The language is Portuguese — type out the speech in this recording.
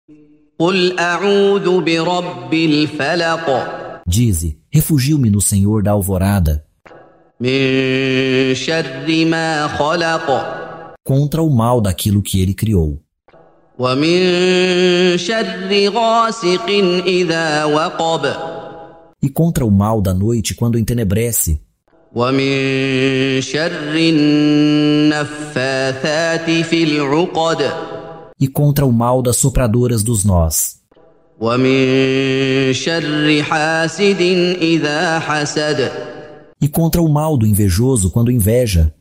قل أعوذ برب الفلق Dize, refugio-me no Senhor da alvorada, من شر ما خلق contra o mal daquilo que ele criou, ومن شر غاسق إذا وقب e contra o mal da noite quando entenebrece, ومن شر النفاثات في العقد e contra o mal das sopradoras dos nós, ومن شر حاسد إذا حسد e contra o mal do invejoso quando inveja,